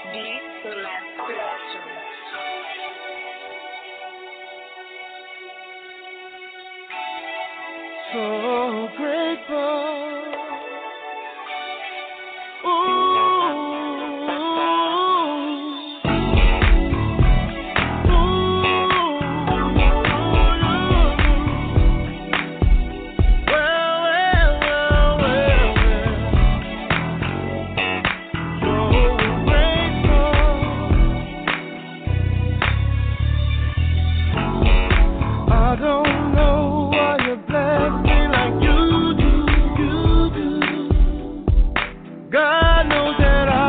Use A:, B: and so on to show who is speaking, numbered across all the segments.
A: Beat Select Production.
B: So grateful. Ooh. I don't know why you bless me like you do. God knows that I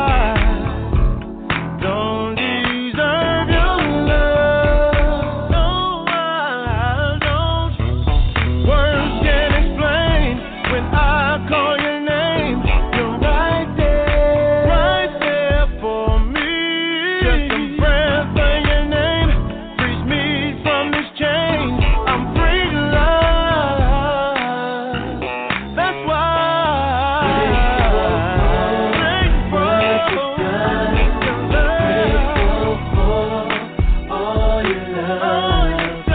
B: don't deserve your love. No, I don't. Words can't explain when I call your name. You're right there for me. Just a breath of your name frees me from this chain. I'm free to love. That's why. Grateful for all your love.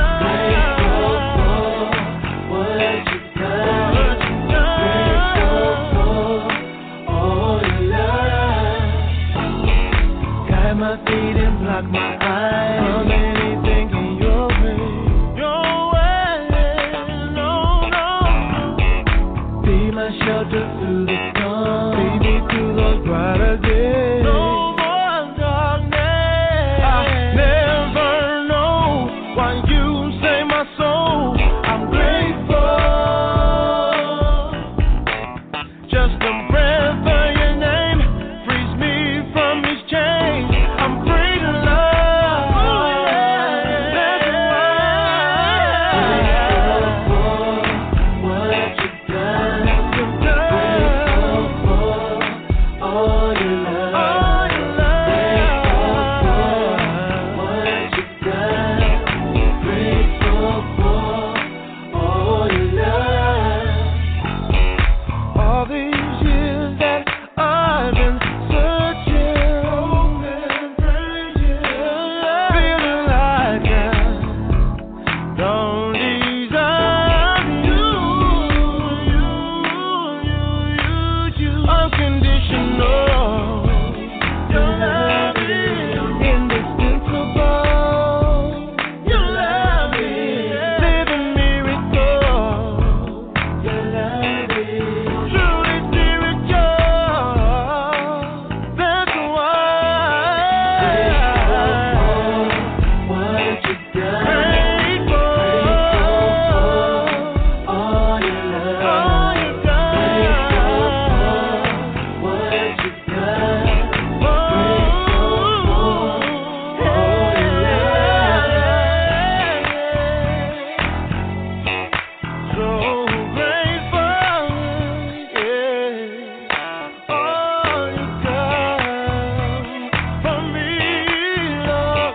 B: Guide my feet and block my eyes from anything in your way. No. Be my shelter through the storm. Lead me to those brighter days. No more darkness. I never know why you save my soul. I'm grateful. Just a breath of your name frees me from these chains. I'm free to love. That's why. What you've done. All your love. What you've done. Grateful for all your love. All these years that I've been searching, feeling like I don't deserve you. Unconditional. Your love is indispensable. Your love is living miracle. Your love is truly spiritual. That's why. What you've done. Grateful for all your love. What you've done. So grateful, yeah. All you've done for me, Lord.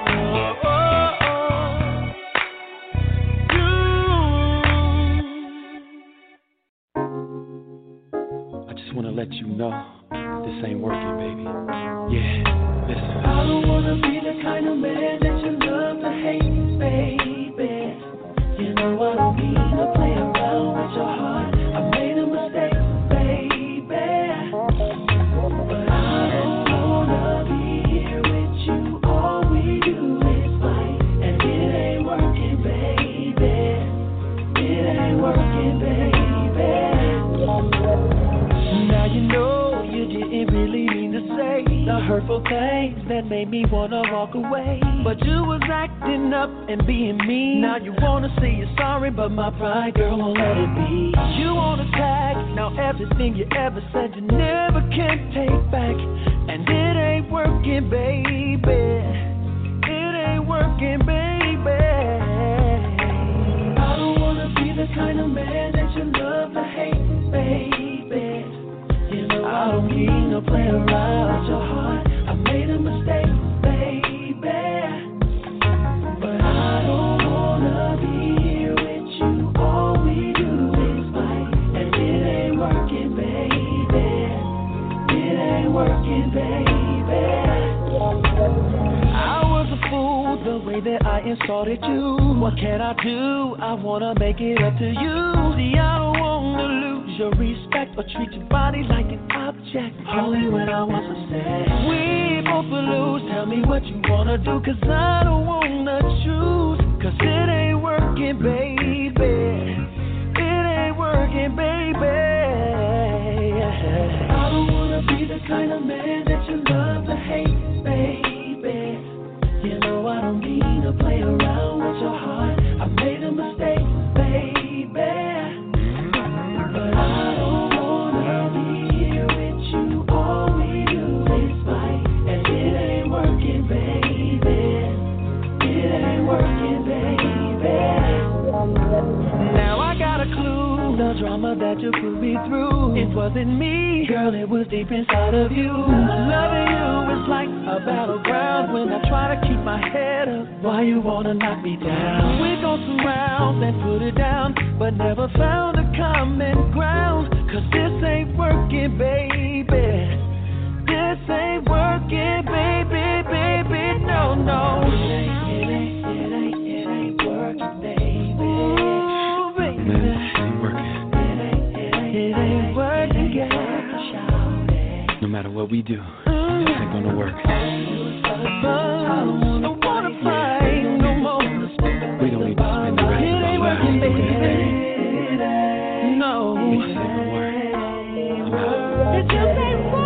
B: I just want to let you know this ain't working, baby. Yeah, listen. I don't want to be the kind of man that you love to hate, baby. You know I don't mean to play around with your heart. I made a mistake, baby. But I don't wanna be here with you. All we do is fight, and it ain't working, baby. It ain't working, baby. Now you know you didn't really mean to say the hurtful things that made me wanna walk away. But you was acting up and being mean. Now you wanna say you're sorry, but my pride, girl, won't let it be. You wanna tag, now everything you ever said you never can take back. And it ain't working, baby. It ain't working, baby. I don't wanna be the kind of man that you love to hate, baby. You know I don't mean to play around with your heart. I made a mistake, baby. But I don't wanna be here with you. All we do is fight, and it ain't working, baby. It ain't working, baby. I was a fool the way that I insulted you. What can I do? I wanna make it up to you. See, I don't wanna lose your respect or treat your body like an object. Only when I want some sex. We both will lose. Tell me what you wanna do, 'cause I don't wanna choose. 'Cause it ain't working, baby. It ain't working, baby. I don't wanna be the kind of man that you love to hate, baby. You know I don't mean to play around with your heart. I made a mistake, baby. But I don't wanna be here with you. All we do is fight, and it ain't working, baby. It ain't working, baby. Now I got a clue, the drama that you put me through. It wasn't me, girl, it was deep inside of you. Loving you is like a battleground when I try to keep my head up. Why you wanna knock me down? We go some rounds and put it down, but never found a common ground. 'Cause this ain't working, baby. This ain't working, baby, baby, no, no. It ain't working, baby. Ooh, baby. Man, it ain't working. It ain't working, girl. No matter what we do, this ain't gonna work. I don't wanna fight no more. We don't need to spend the rest of our lives together. No, it just ain't gonna work. It just ain't work.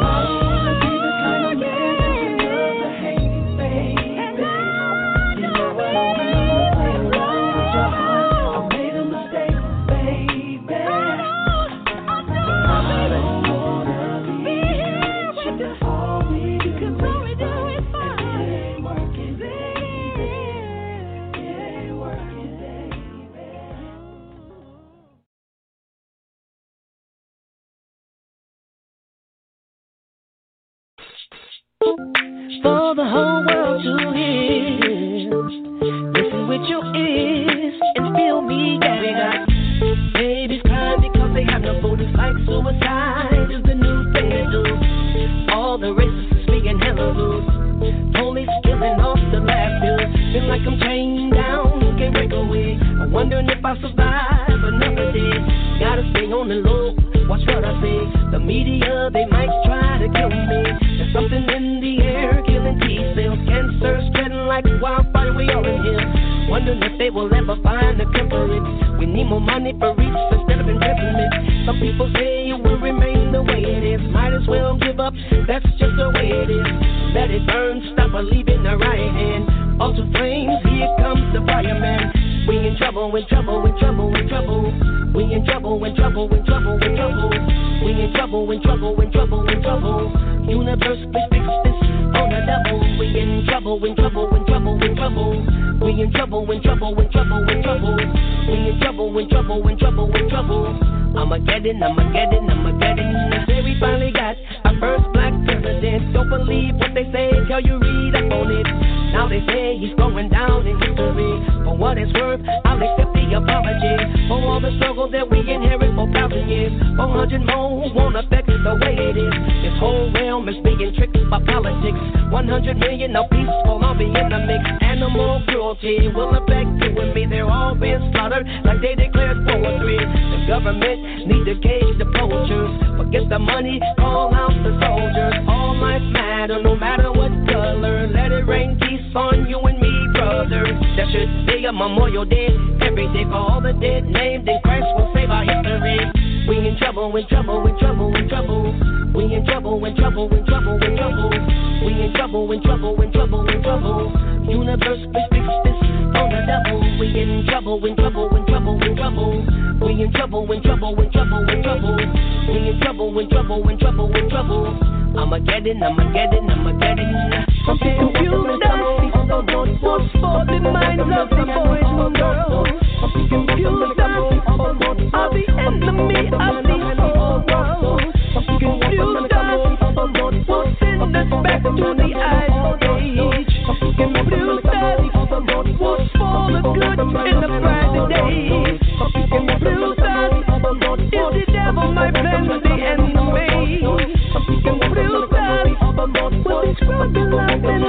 B: For the whole world to hear, listen with your ears and feel me. Yeah, we got babies crying because they have no food. It's like suicide is the new thing to do. All the racists speaking hella rude. Police killing off the last bills. Feel like I'm chained down, can't break away. I'm wondering if I survive another day. Gotta stay on the low, watch what I say. The media, they might try to kill me. There's something in the air, killing T-cells. Cancer spreading like wildfire, we all in here. Wondering if they will ever find a cure for it. We need more money for research instead of imprisonment. Some people say it will remain the way it is. Might as well give up, that's just the way it is. Let it burn, stop believing the right hand. Altar flames, here comes the fireman. We in trouble, in trouble, in trouble, in trouble. We in trouble, in trouble, in trouble, in trouble. We in trouble, in trouble, in trouble, in trouble. Universe, please fix this on the double. We in trouble, in trouble, in trouble, in trouble. We in trouble, in trouble, in trouble, in trouble. We in trouble, in trouble, in trouble, in trouble. I'ma get it, I'ma get it, I'ma get it. Say we finally got our first black president. Don't believe what they say, till you read up on it. Now they say he's going down in history. For what it's worth, I'll accept the apology. For all the struggle that we inherit for 1,000 years. 400 more won't affect the way it is. This whole realm is being tricked by politics. 100 million of peaceful, I'll be in the mix. Animal cruelty will affect you and me. They're all being slaughtered like they declared World War III. The government need to cage the poachers. Forget the money, call out the soldiers. All life matter, no matter what color. Let it rain peace on you and me, brothers. There should be a memorial day every day for all the dead named in Christ will save our history. We in trouble, in trouble, in trouble, in trouble. We in trouble, in trouble, in trouble, in trouble. We in trouble, in trouble, in trouble, in trouble. Universe, please fix this on the double. We in trouble, in trouble, in trouble, in trouble. We in trouble, in trouble, in trouble, in trouble. We in trouble, in trouble, in trouble, in trouble. I'ma get it, I'ma get it, I'ma get it. Some people confused us, so don't force for the minds of the boys and girls. Confused us, are the enemy of the whole world. Confused us, forcing us back to the ice age. Confused us, force for the good in the brighter days. Confused us, is the devil my friend, the enemy? Confused us, will be strong and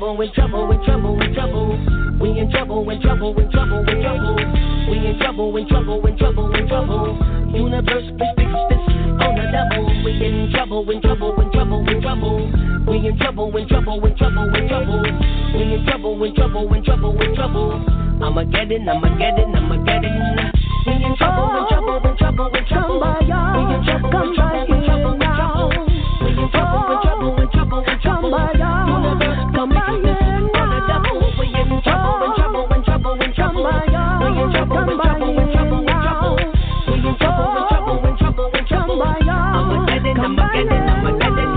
B: trouble, in trouble, in trouble, in trouble. We in trouble, in trouble, in trouble, in trouble. We in trouble, in trouble, in trouble, in trouble. Universe, please fix this on the double. We in trouble, in trouble, in trouble, in trouble. We in trouble, in trouble, in trouble, in trouble. We in trouble, in trouble, in trouble, in trouble. I'ma get it, I'ma get it, I'ma get it. We in trouble, in trouble, in trouble, in trouble. We in trouble, in trouble, in trouble, in trouble. We in trouble, in trouble, in trouble, in trouble. Universe, come fix this on the double. We in trouble, in trouble, in trouble, in trouble. We in trouble, in trouble, in trouble, in trouble. We in trouble, in trouble, in trouble, in trouble. I'ma get it, I'ma get it, I'ma get it.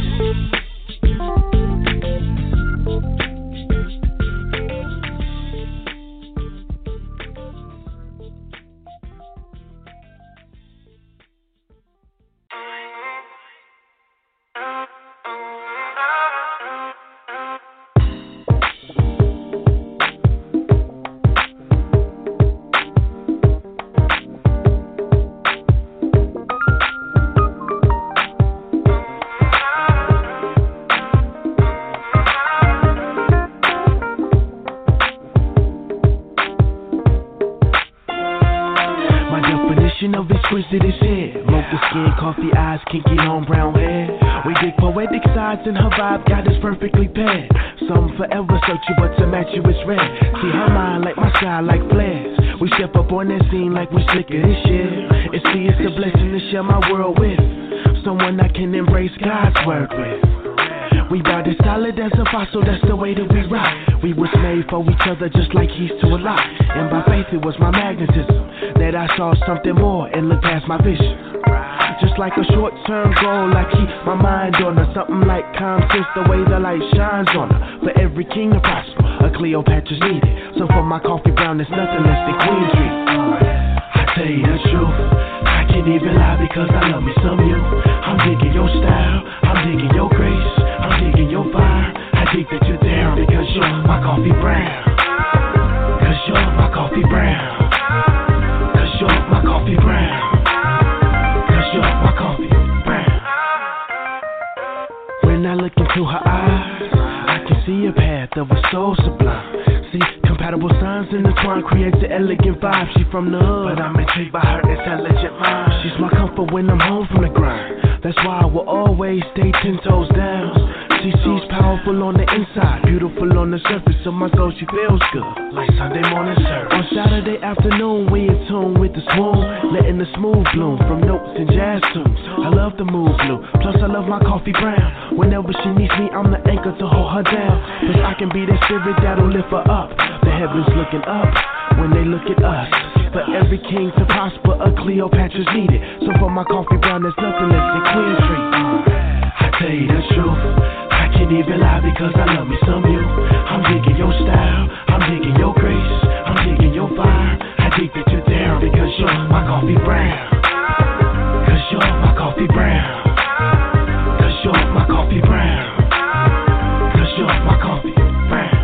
C: Of exquisite is here. Mocha skin, coffee eyes, kinky long brown hair. We dig poetic sides and her vibe got us perfectly paired. Some forever searching but to match you is rare. See her mind like my sky like flares. We step up on that scene like we slicker this shit. It's a blessing to share my world with someone I can embrace God's word with. We bout as solid as a fossil, that's the way that we rock. We was made for each other just like he's to a lot. And by faith it was my magnetism that I saw something more and looked past my vision. Just like a short-term goal, I keep my mind on her. Something like calm sense, the way the light shines on her. For every king to prosper, a Cleopatra's needed. So for my coffee brown, there's nothing less than Queen Street. I tell you the truth, I can't even lie because I love me some you. I'm digging your style, I'm digging your grace, I'm digging your fire. I dig that you're there because you're my coffee brown. Cause you're my coffee brown. Cause you're my coffee brown. Cause you're my coffee brown. When I look into her eyes, I can see a path of a soul sublime. See, compatible signs intertwine creates an elegant vibe. She from the hood, but I'm intrigued by her intelligent mind. She's my comfort when I'm home from the grind. That's why I will always stay 10 toes down. She's powerful on the inside, beautiful on the surface of my soul. She feels good, like Sunday morning service. On Saturday afternoon, we in tune with the swoon, letting the smooth bloom from notes and jazz tunes. I love the move blue, plus I love my coffee brown. Whenever she needs me, I'm the anchor to hold her down. Cause I can be that spirit that'll lift her up. The heavens looking up when they look at us. For every king to prosper, a Cleopatra's needed. So for my coffee brown, there's nothing less than Queen Street. I tell you the truth, I can't even lie because I love me some you. I'm digging your style, I'm digging your grace, I'm digging your fire. I dig that you're there because you're my coffee brown. Cause you're my coffee brown. Cause you're my coffee brown. Cause you're my coffee brown.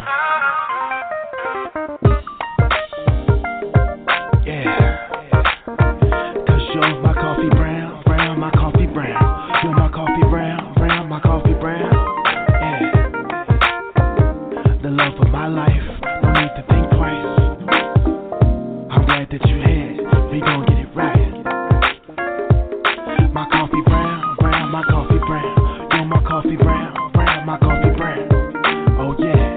C: Yeah. Cause you're my coffee brown, brown, my coffee brown. You're my coffee brown, brown, my coffee brown. The love of my life, no need to think twice. I'm glad that you're here, we gon' get it right. My coffee brown, brown, my coffee brown. You're my coffee brown, brown, my coffee brown. Oh yeah.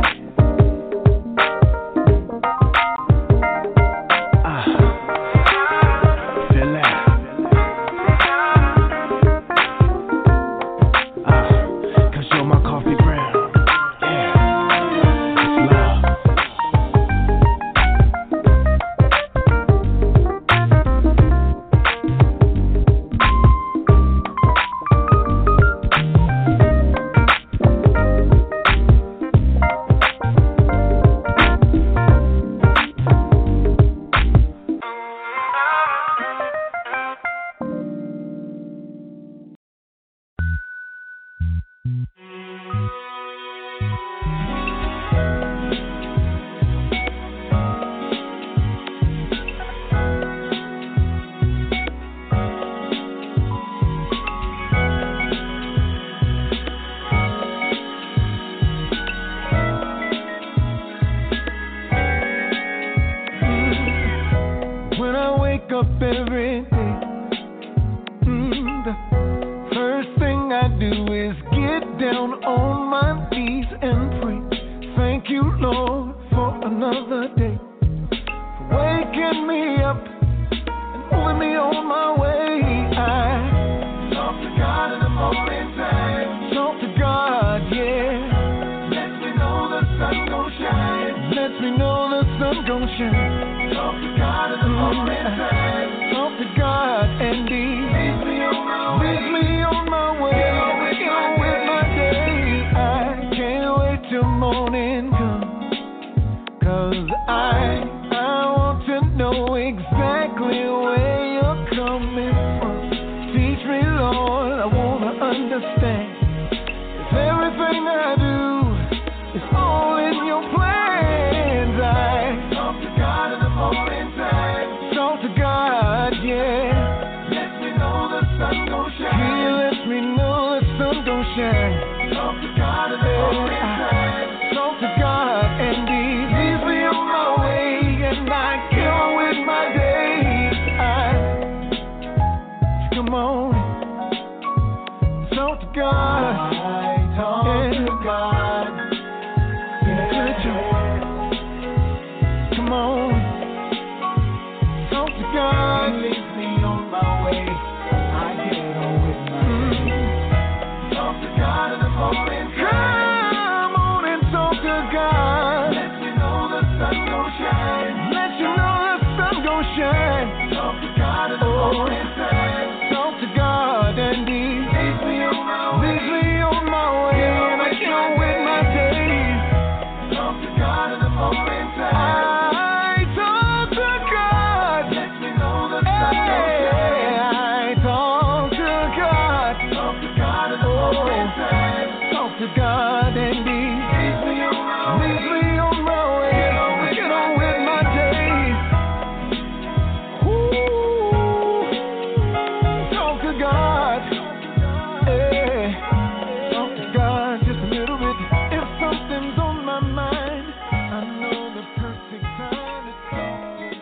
C: Feel that. Cause you're my coffee brown. Talk to God and lead me on my way. Get with my day. I can't wait till morning comes. 'Cause I want to know exactly where you're coming from. Teach me, Lord, I want to understand. If everything I do is all in your plans, I talk to God in the morning time. Talk to God, yeah. Let me know the sun gon' shine. He lets me know the sun gon' shine. Talk to God in the morning time. Talk to God and leads me on my way, and I get on with my days. Come on, talk to God. Talk to God. Come on, talk to God. Leads me on my way. I get on with my days. Talk to God in the morning. Come on and talk to God. Let me know the sun gon' shine. Let you know the sun gon' shine. Talk to God in the morning time. Talk to God and leads me on my way. And I get on with my days. Talk to God in the morning time. I talk to God. Let me know the sun gon' shine. I talk to God. Talk to God in the morning time. Talk to God and leads me on my way. Get on with my days. Ooh, talk to God. Hey, talk to God just a little bit. If something's on my mind, I know the perfect time to talk to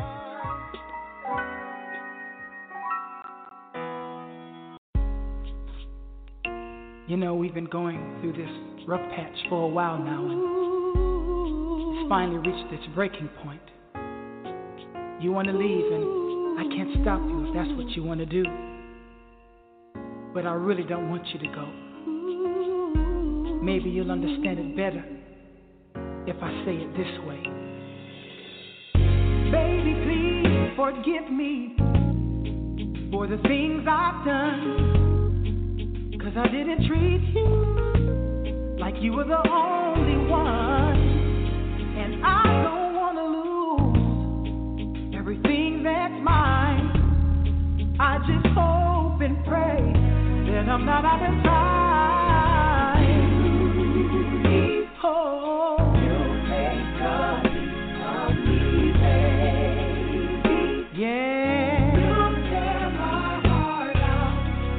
C: God.
D: You know, we've been going through this rough patch for a while now, and it's finally reached its breaking point. You want to leave, and I can't stop you if that's what you want to do. But I really don't want you to go. Maybe you'll understand it better if I say it this way. Baby, please forgive me for the things I've done. 'Cause I didn't treat you like you were the only one. And I don't want to lose everything that's mine. I just hope and pray that I'm not out of time. Oh, you'll take good of me, baby. Yeah. You'll tear my heart out.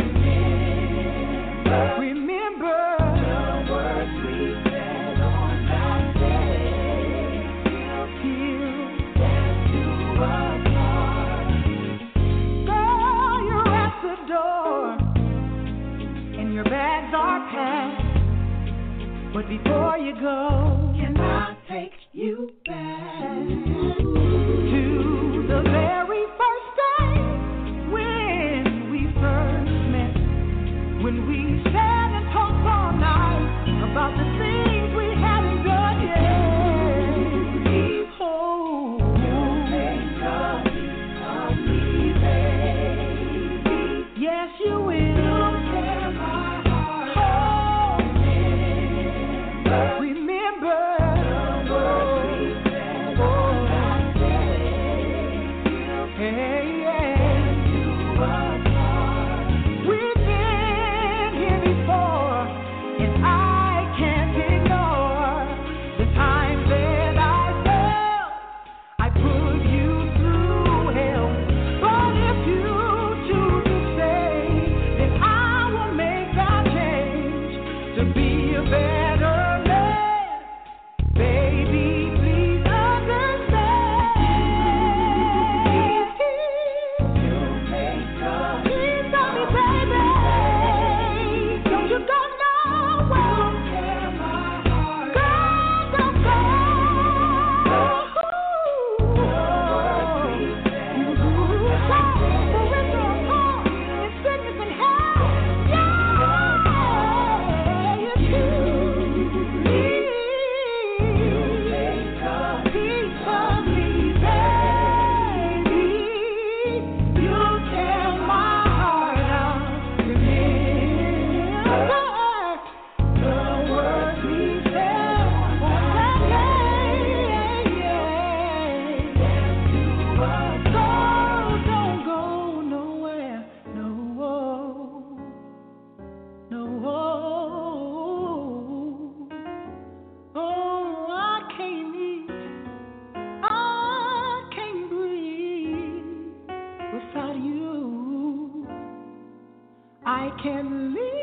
D: Remember the words we said on that day. Till death do us part. Girl, you're at the door, and your bags are packed. But before you go, can I take you back to the very first day when we first met? When we sat and talked all night about the things we hadn't done yet. Oh, you'll take good of me, baby. Yes, you will. You'll tear my heart out. Remember the words we said on that day.
C: can leave.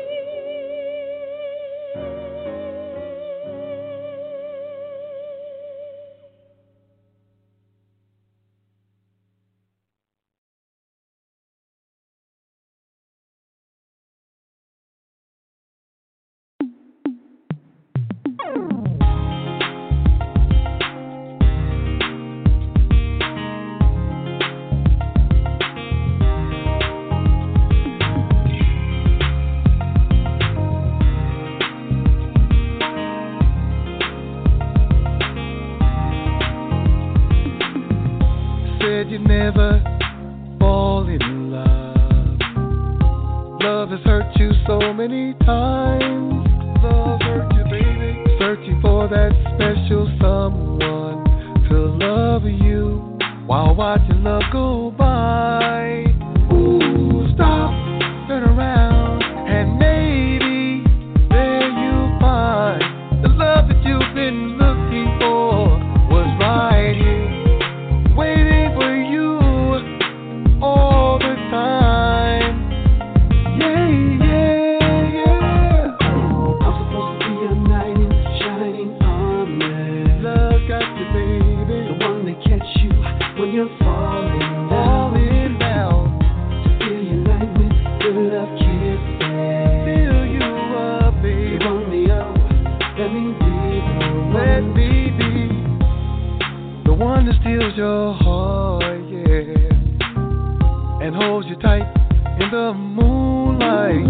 C: You never fall in love. Love has hurt you so many times. Love hurt you, baby. Searching for that special someone to love you while watching love go by. Ooh, stop, turn around, and maybe there you'll find the love that you've been looking for was right here, waiting for you all the time. Yeah, yeah, yeah. I'm supposed to be a knight in shining armor. Love got you, baby. The one that catch you when you're falling down. Falling down. To fill your life with good love kisses. Fill you up, baby. You want me up. Let me be the one. Let me be the one that steals your heart, yeah, and holds you tight in the moonlight.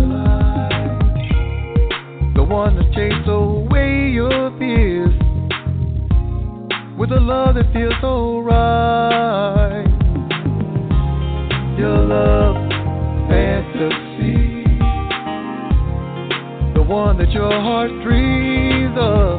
C: The one that chases away your fears with a love that feels so right. Your love fantasy, the one that your heart dreams of,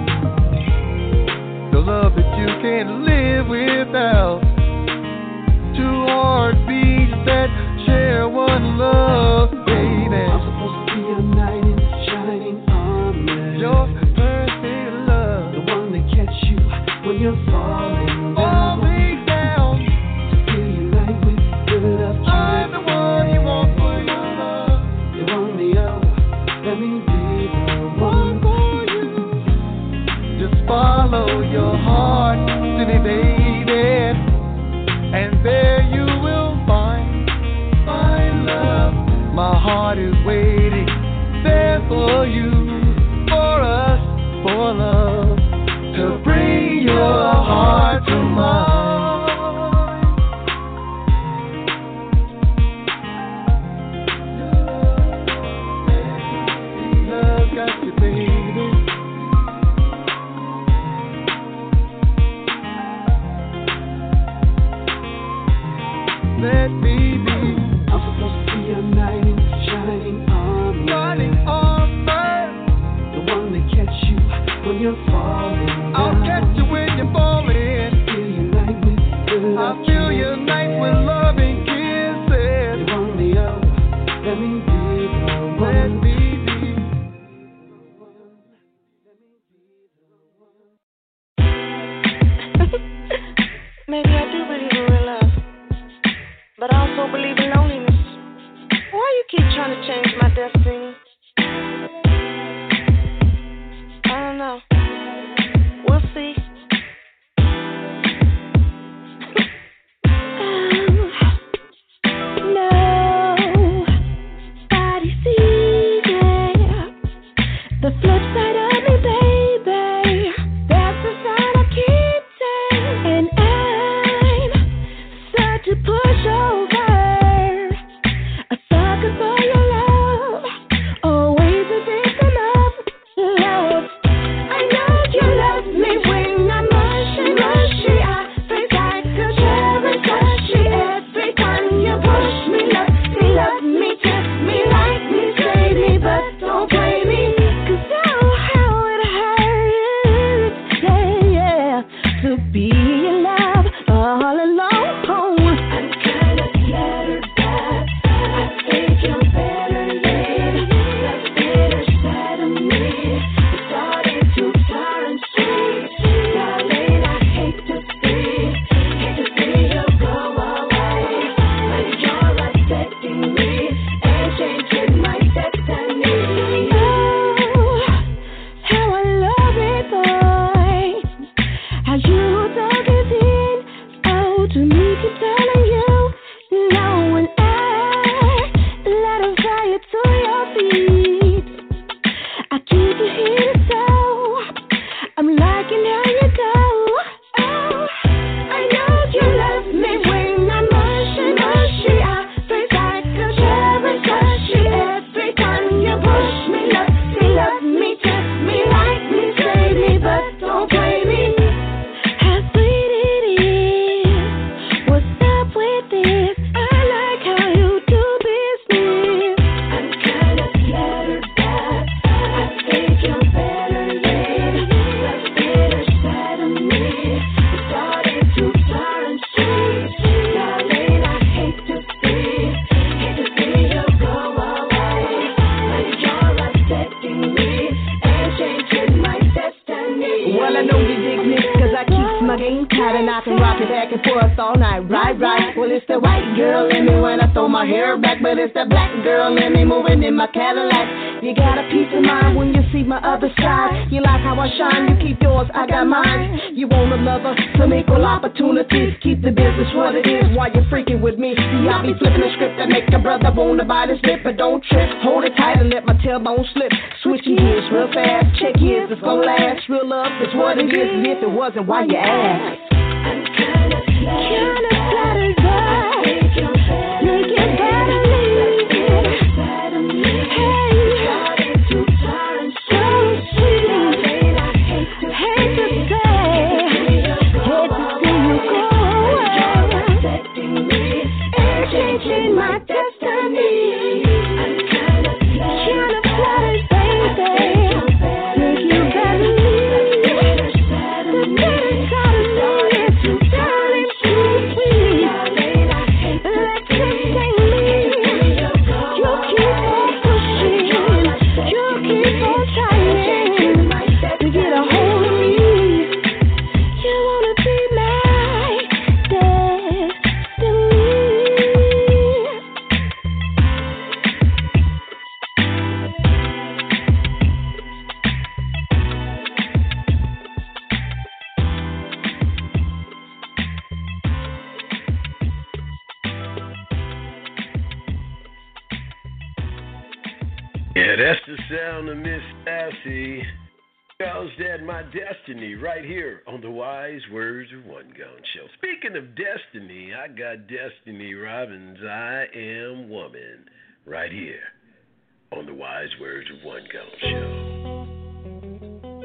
C: the love that you can't live without. Two heartbeats that share one love, baby. I'm supposed to be a knight in shining armor. Your perfect love, the one that catch you when you're falling down. Falling down. To fill your life with good love. I'm the one you want for your love. You want me up, let me be the one for you. Just follow your heart to me, baby, and there you will find love. My heart is waiting there for you, for us, for love, to bring your heart to mine. Love got you, baby. Let me be. I'm supposed to be a knight in shining armor. Shining armor. The one that catch you when you're falling down. I'll catch you when you're falling. Fill your night with good love. I'll fill your night with loving kisses. You want me up, let me be the one. Let me be.
A: Maybe I do believe in real love, but I also believe in loneliness. Why you keep trying to change my destiny? I don't know. We'll see.
D: Nobody sees it. The flip side of me, baby. That's the side I keep saying. And I'm sad to push over. A sucker for your love. Always a victim of love. I know you love me when
A: but don't play me. How sweet it is. What's up with this? I like how you do business. I'm kinda flattered that I think you're better than the bitter side of me. It's starting to turn sweet. Darling, I hate to see you go away. But you're upsetting me and changing my destiny.
E: Well, I know you dig me, cause I keep my game tight and I can rock it back and forth all night. Right. Well, it's the white girl in me when I throw my hair back, but it's the black girl in me moving in my Cadillac. You got a peace of mind when you see my other side. You like how I shine, you keep yours, I got mine. You want a lover, some equal opportunities. Keep the business what it is while you're freaking with me. See, I'll be flipping the script that make a brother wanna buy this lip, but don't trip. Hold it tight and let my tailbone slip. Switching gears real fast, check years, it's gonna last. Real love is what it is, and if it wasn't, why you ask?
A: I'm kinda flattered by make it better me. Hey, starting to turn so sweet. Hate to see you go away. It's changing my destiny. I'm kinda flattered, baby. Make you better me. The better side of me is darling, sweet. Let them take me. You keep on pushing. You keep on trying to get a hold of me. You wanna be my destiny.
F: Yeah, that's the sound of Miss Sassy. Calls that my destiny right here on the Wise Words of One Gone Show. Speaking of destiny, I got Destiny Robbins' I Am Woman right here on the Wise Words of One Gone Show.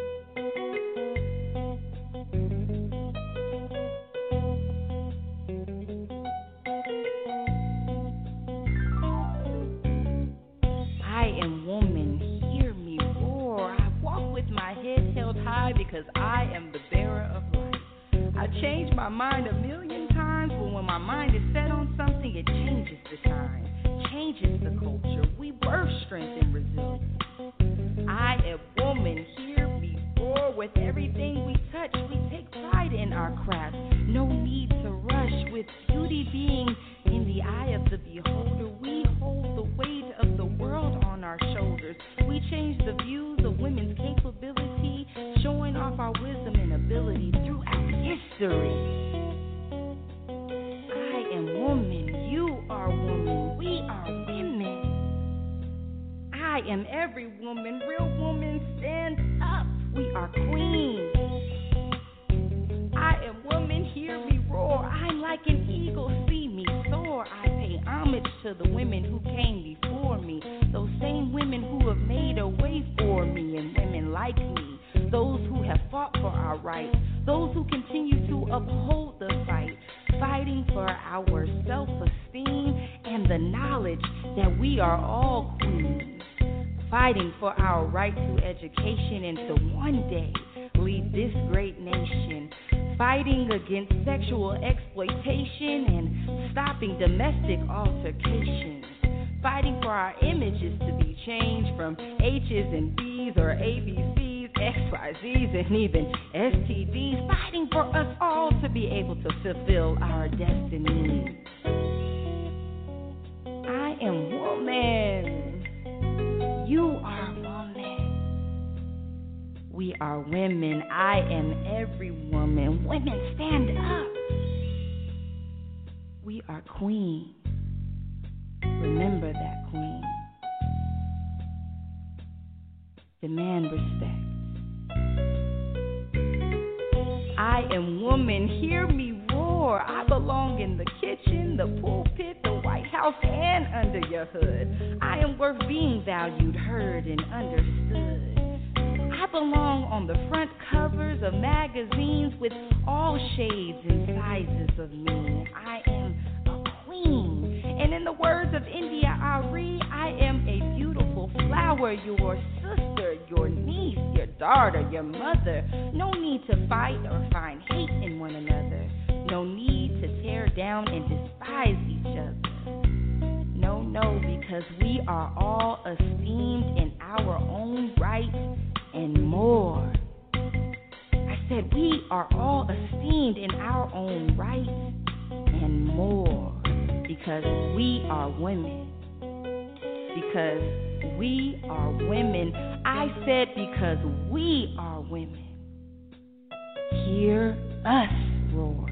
G: I am woman, hear me roar. I walk with my head held high because I am the bearer of life. I change my mind a million times, but when my mind is set on something, it changes the time, changes the culture. We birth strength and resilience. I am woman, hear me roar. With everything we touch, we take pride in our craft. No need to rush, with beauty being in the eye of the beholder. We hold the weight of the world on our shoulders. We change the views of women's capability, showing off our wisdom and ability throughout history. I am woman, you are woman, we are women. I am every woman, real woman, stand up, we are queens. I am woman, hear me roar. I'm like an eagle, see me soar. I pay homage to the women who came before me, those same women who have made a way for me, and women like me, those who have fought for our rights, those who continue to uphold the fight, fighting for our self-esteem and the knowledge that we are all queens, fighting for our right to education and to one day lead this great nation, fighting against sexual exploitation and stopping domestic altercations, fighting for our images to be changed from H's and B's or ABC's, XYZ's, and even STDs, fighting for us all to be able to fulfill our destiny. I am woman. You are woman. We are women. I am every woman. Women, stand up. We are queens. Remember that, queen. Demand respect. I am woman. Hear me roar. I belong in the kitchen, the pulpit, the White House, and under your hood. I am worth being valued, heard, and understood. I belong on the front covers of magazines with all shades and sizes of me. I am a queen. And in the words of India Ari, I am a beautiful flower, your sister, your niece, your daughter, your mother. No need to fight or find hate in one another. No need to tear down and despise each other. No, because we are all esteemed in our own right and more. I said we are all esteemed in our own right and more because we are women. Because we are women. I said because we are women. Hear us roar.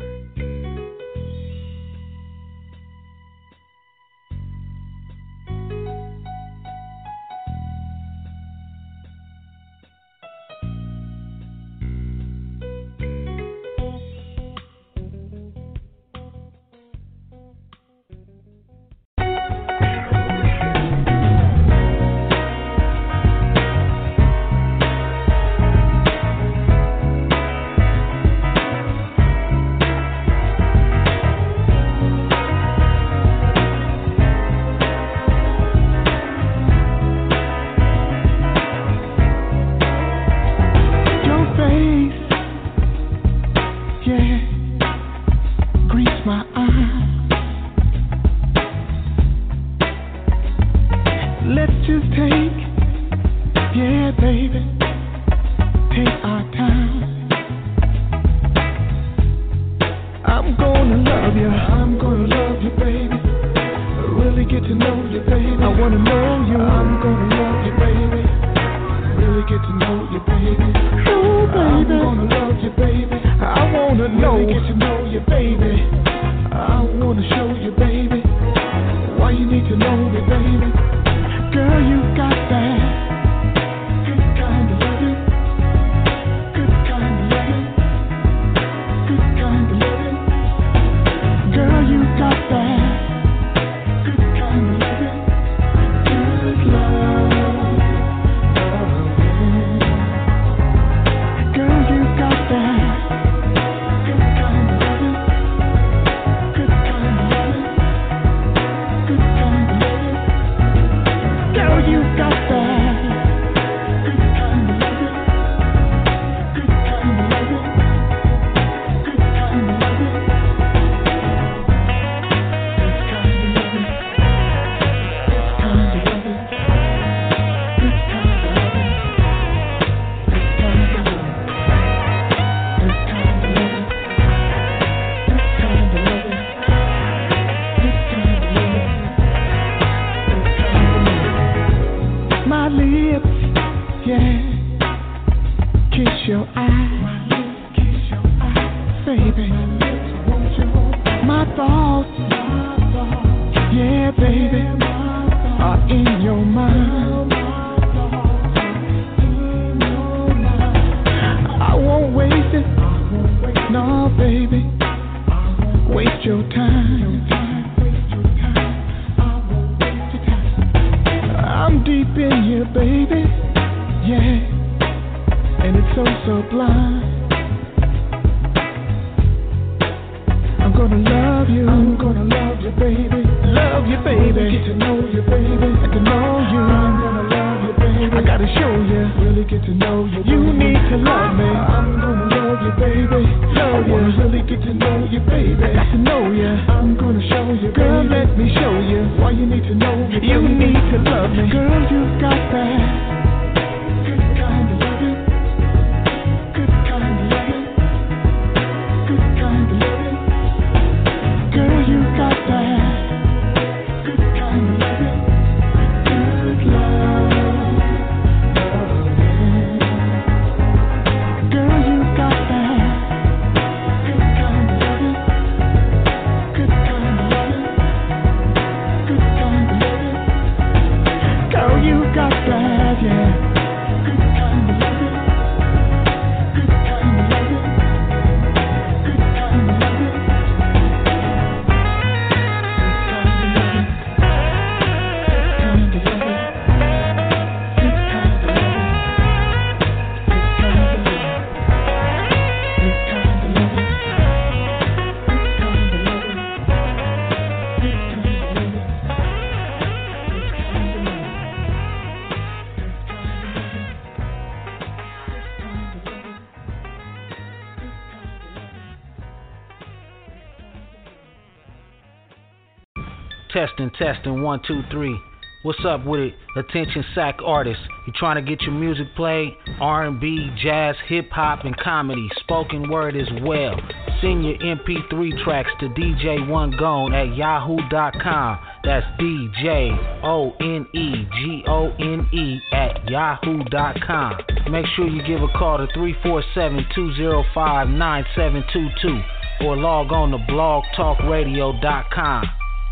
H: Testing, 1, 2, 3. What's up with it? Attention SAC artists. You trying to get your music played? R&B, jazz, hip-hop, and comedy. Spoken word as well. Send your MP3 tracks to DJ One Gone at yahoo.com. That's DJONEGONE at yahoo.com. Make sure you give a call to 347-205-9722 or log on to blogtalkradio.com.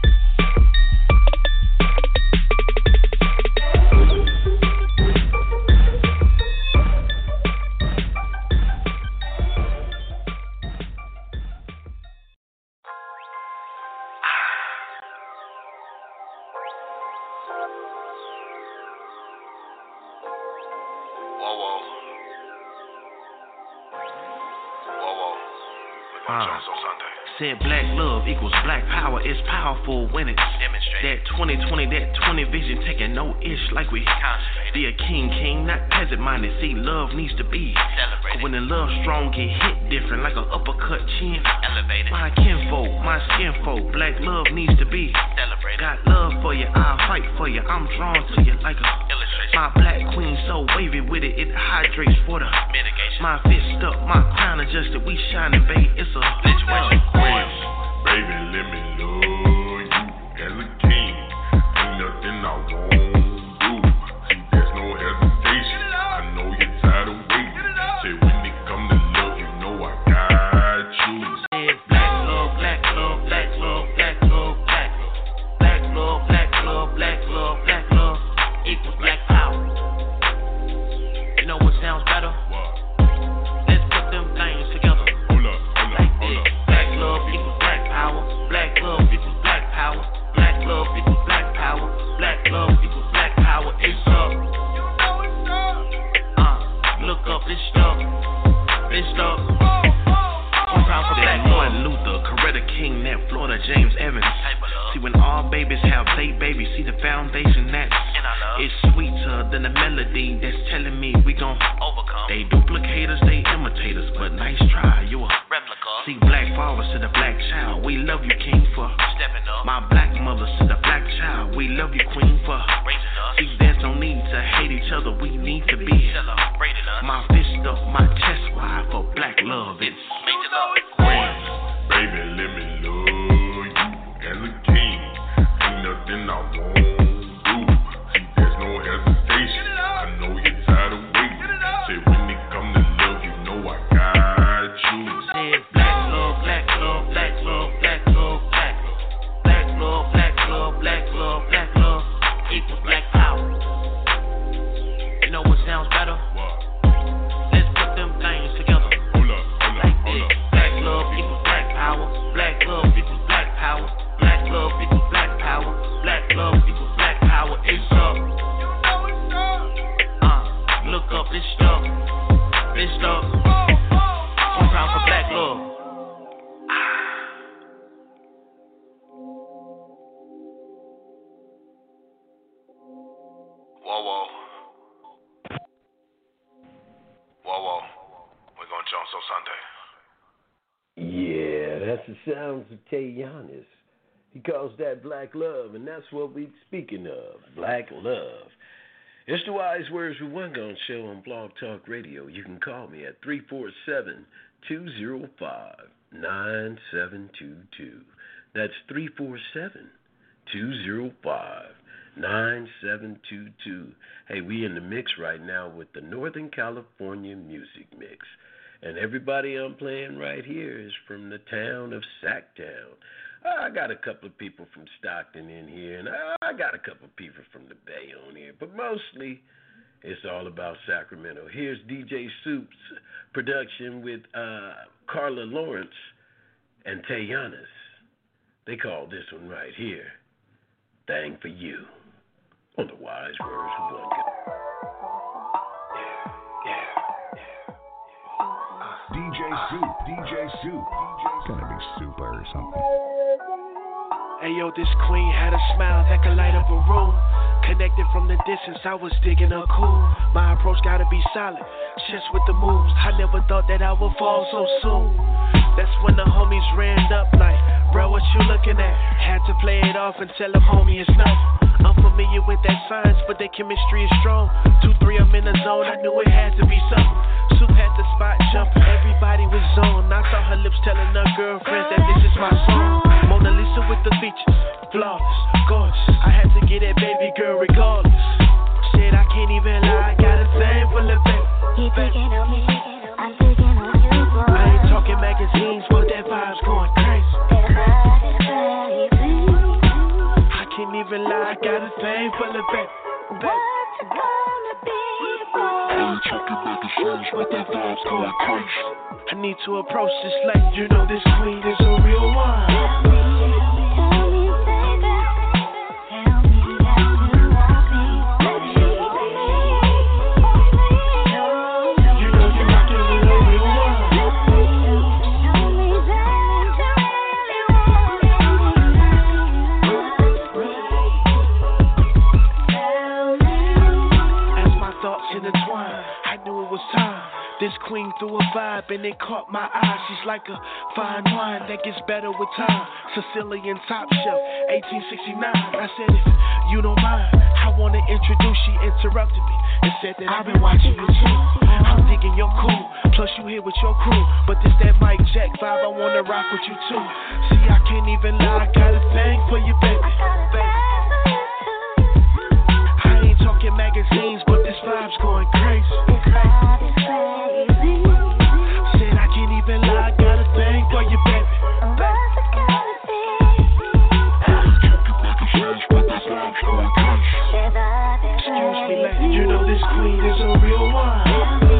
I: Said black love equals black power. It's powerful when it's demonstrated. That 2020, that 20 vision, taking no ish like we be a king, not peasant minded. See, love needs to be celebrated. When the love strong, get hit different like an uppercut chin. Elevated. My kinfolk, my skinfolk, black love needs to be celebrated. Got love for you, I'll fight for you. I'm drawn to you like a illustration. My black queen so wavy with it, it hydrates for the mitigation. My fist up, my crown adjusted, we shining, babe. It's a situation.
J: Baby, let me love you as a king. Ain't nothing I won't do. See, there's no hesitation. I know you're tired of waiting. Say when it come to love, you know I got you.
I: Said black love, black love, black love, black love, black love, black love, black love, black love, black love equals black power. You know what sounds better? Let's put them things together.
J: Hold up.
I: Black love equals black power. Black love equals black power. Black love equals black power. Black love equals black power. It's up. Look up, it's stuck. It's stuck. One time for Black Martin Luther, Coretta King, that Florida James Evans. See, when all babies have they babies, see the foundation that's it's sweeter than the melody that's telling me we gon' overcome. They duplicators, they imitators, but nice try, you a replica. See, black fathers to the black child, we love you, king, for stepping up. My black mothers to the black child, we love you, queen, for raising us. See, there's no need to hate each other, we need to be celebrating us. My fist up, my chest wide for black love, it's making up.
J: Baby, let me love you as a king. Ain't nothing I won't do. See, there's no hesitation. I know you're tired of waiting. Say when it come to love, you know I got you.
I: Said black love, black love, black love, black love, black love, black love, black love, black love, black love equals black power. You know what sounds better? Let's put them things together.
J: Hold up.
I: Black love equals black power. Black love equals black power. Black love equals black power. Black love equals black power. It's up. Look up, it's stuck. It's stuck. One time for black love.
J: Whoa. We're gonna jump on Sunday.
F: Yeah, that's the sounds of Tayanis. He calls that black love, and that's what we're speaking of, black love. It's the Wise Words with One Gone show on Blog Talk Radio. You can call me at 347-205-9722. That's 347-205-9722. Hey, we in the mix right now with the Northern California Music Mix. And everybody I'm playing right here is from the town of Sacktown. I got a couple of people from Stockton in here, and I got a couple of people from the Bay on here, but mostly it's all about Sacramento. Here's DJ Soup's production with Carla Lawrence and Tayanis. They call this one right here, Thing for You, on the Wise Words of One Gone.
K: DJ Soup. Gotta be super or something.
C: Hey yo, this queen had a smile that could light up a room. Connected from the distance, I was digging her cool. My approach gotta be solid, just with the moves. I never thought that I would fall so soon. That's when the homies ran up like, bro, what you looking at? Had to play it off and tell them, homie, it's nothing. I'm familiar with that science, but their chemistry is strong. 2-3, I'm in the zone, I knew it had to be something. Soup had the spot jumping, everybody was on. I saw her lips telling her girlfriends that this is my song. Mona Lisa with the features, flawless, gorgeous. I had to get that baby girl regardless. Shit, I can't even lie, I got a thing for the baby.
A: He picking on me, I'm picking on you, boy.
C: I ain't talking magazines, but that vibe's going crazy. I can't even lie, I got a thing for the baby.
A: What's it gonna be for?
C: I ain't talking magazines, but that vibe's going crazy. I need to approach this like, you know this queen is a real one. This queen threw a vibe and it caught my eye. She's like a fine wine that gets better with time. Sicilian top shelf, 1869. I said, if you don't mind, I wanna introduce. She interrupted me and said that I've been watching you too. I'm digging your cool, plus you here with your crew. But this that Mike Jack vibe, I wanna rock with you too. See, I can't even lie, I got a thing for you, baby. I ain't talking magazines, but this vibe's going crazy. Said I can't even lie, I got a thing for you, baby. Excuse me, lady, you know this queen is a real one.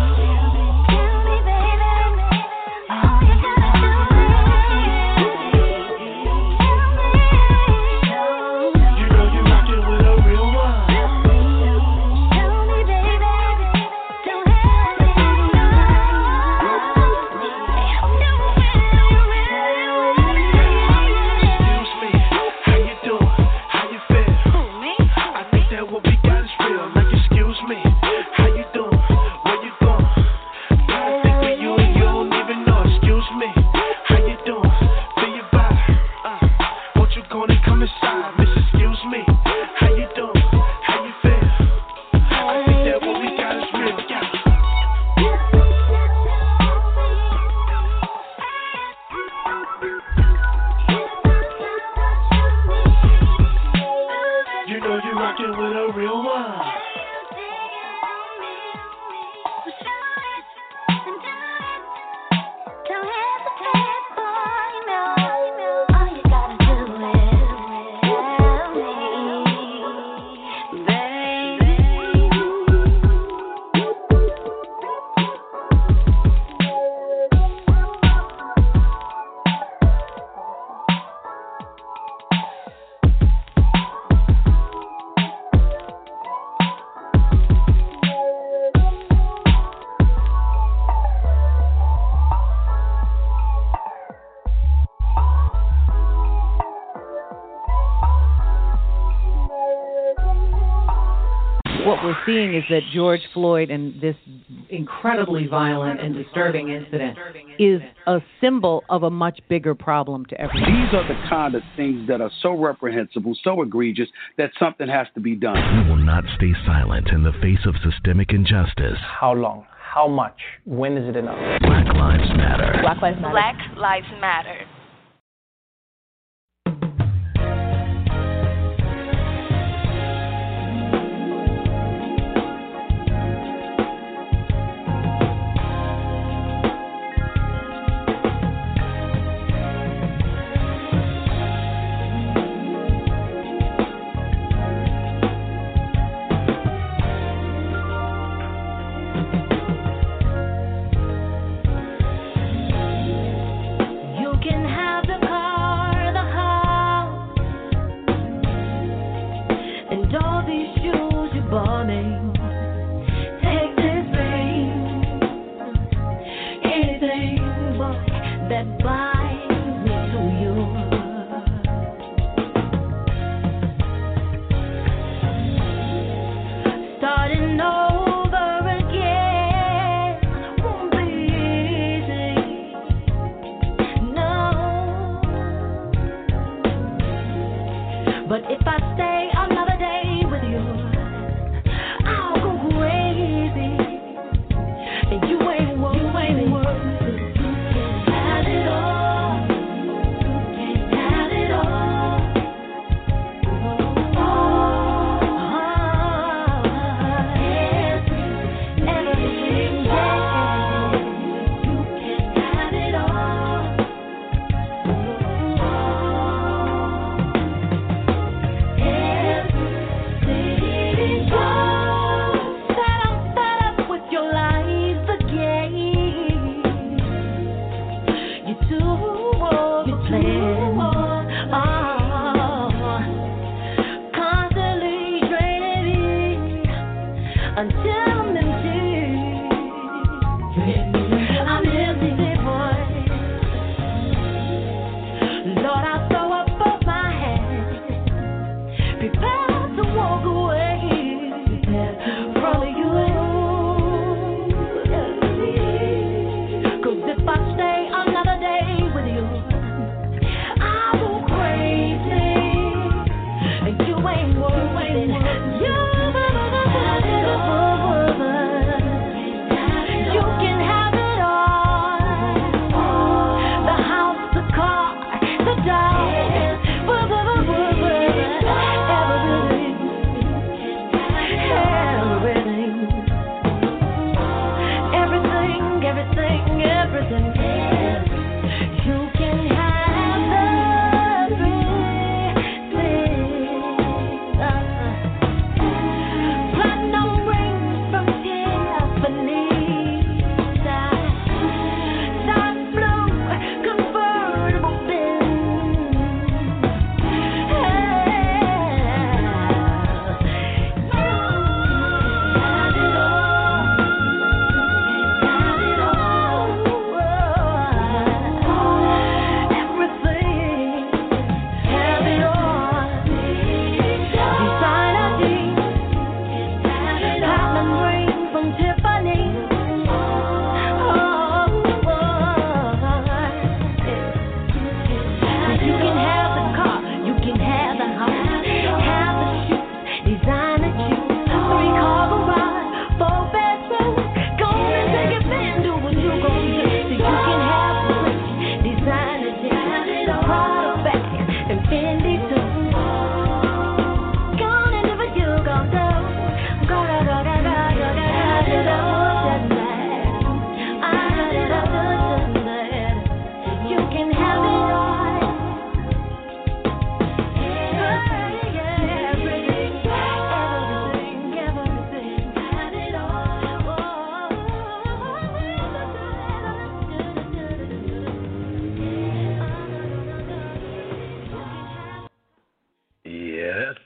L: What we're seeing is that George Floyd and this incredibly violent and disturbing incident is a symbol of a much bigger problem to everyone.
M: These are the kind of things that are so reprehensible, so egregious, that something has to be done.
K: We will not stay silent in the face of systemic injustice.
N: How long? How much? When is it enough?
K: Black Lives Matter.
O: Black Lives Matter. Black Lives Matter.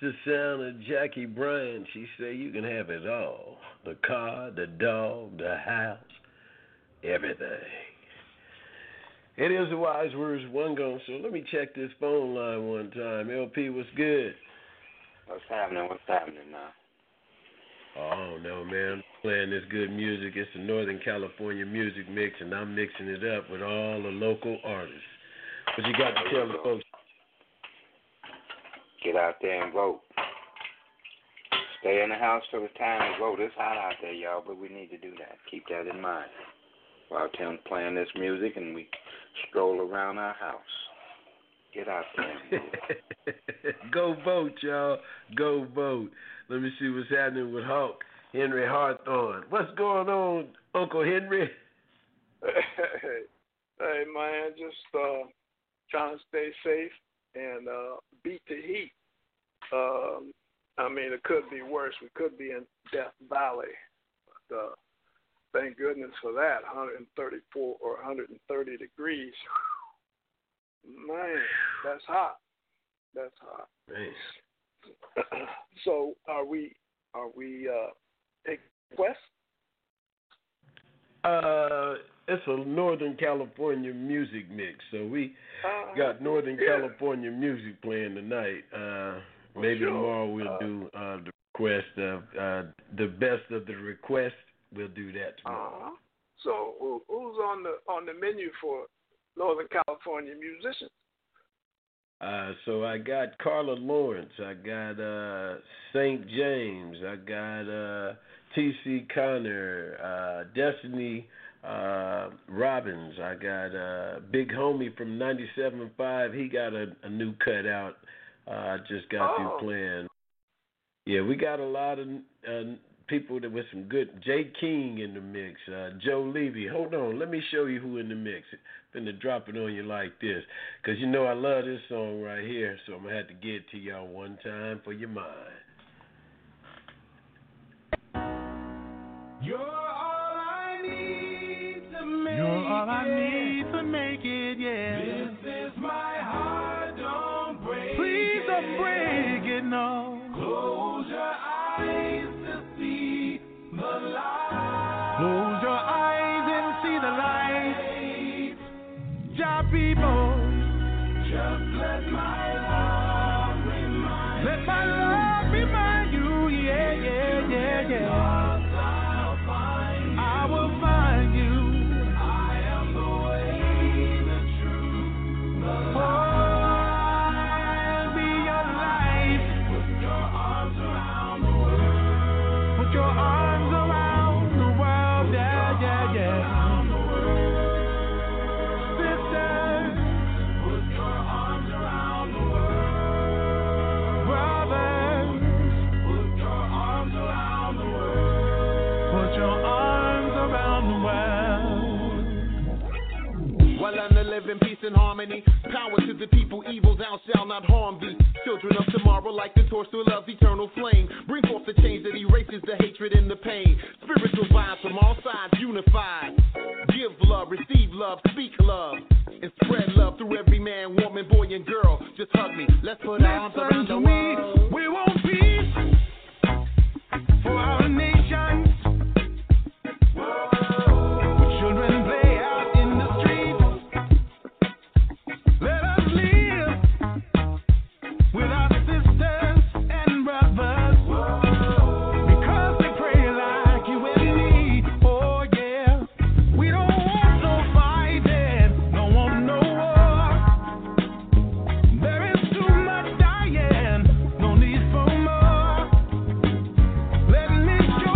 F: the sound of Jackie Bryant. She say you can have it all. The car, the dog, the house, everything. It is the Wise Words One Gone. So let me check this phone line one time. LP, what's good?
P: What's happening? What's happening now?
F: Oh, no, man. I'm playing this good music. It's the Northern California music mix, and I'm mixing it up with all the local artists. What you got to tell the folks?
P: Get out there and vote. Stay in the house till it's time to vote. It's hot out there, y'all, but we need to do that. Keep that in mind. While Tim's playing this music and we stroll around our house. Get out there and vote.
F: Go vote, y'all. Go vote. Let me see what's happening with Hawk. Henry Hawthorne. What's going on, Uncle Henry?
Q: Hey, man, just trying to stay safe and beat the heat. I mean, it could be worse. We could be in Death Valley. But, thank goodness for that, 134 or 130 degrees. Man, that's hot. That's hot.
F: Nice.
Q: So are we taking requests?
F: It's a Northern California music mix, so we got Northern California music playing tonight. Maybe tomorrow we'll do the request of the best of the request. We'll do that tomorrow.
Q: So who's on the menu for Northern California musicians?
F: So I got Carla Lawrence, I got St. James, I got T.C. Connor, Destiny Robbins, I got Big Homie from 97.5. He got a new cut out. I just got through playing. Yeah, we got a lot of people that with some good. Jay King in the mix, Joe Levy. Hold on, let me show you who in the mix. Finna drop it on you like this, cause you know I love this song right here. So I'm gonna have to get it to y'all one time for your mind.
C: You're all I need to make it. You're all I need to make it, yeah. This is my heart, don't break it. Please don't break it, no. Close your eyes to see the light. Close your eyes and see the light. Jah people, just let my love remind you. Let my love remind you, yeah, yeah, yeah, yeah. I will find you. I am the way, the truth, the light. I'll be your life. Put your arms around the world. Put your arms around the world, yeah, yeah, yeah. Sisters, put your arms around the world. Brothers, put your arms around the world. Put your arms around the world.
R: While I'm to live in peace and harmony, power to the people, evil thou shalt not harm thee. Children of tomorrow like the torch to love's eternal flame. Bring forth the change that erases the hatred and the pain. Spiritual vibes from all sides unified. Give love, receive love, speak love, and spread love through every man, woman, boy, and girl. Just hug me. Let's put our arms around the world.
C: We want peace for our nation. Children play out in the streets. Let us live with our sisters and brothers, because they pray like you and me. Oh yeah, we don't want no fighting, don't want no war. There is too much dying, no need for more. Let me show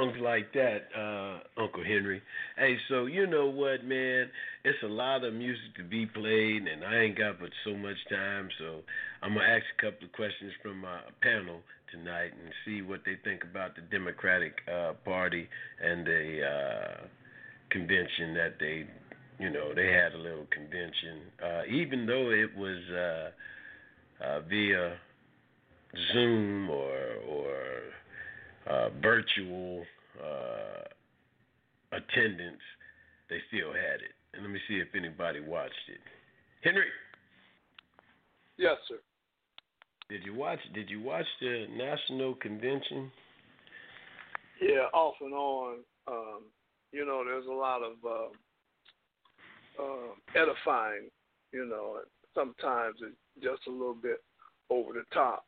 F: songs like that, Uncle Henry. Hey, so you know what, man? It's a lot of music to be played, and I ain't got but so much time, so I'm going to ask a couple of questions from my panel tonight and see what they think about the Democratic Party and the convention that they had a little convention. Even though it was via Zoom or virtual attendance, they still had it. And let me see if anybody watched it. Henry.
Q: Yes, sir.
F: Did you watch the national convention?
Q: Yeah, off and on. There's a lot of edifying. Sometimes it's just a little bit over the top.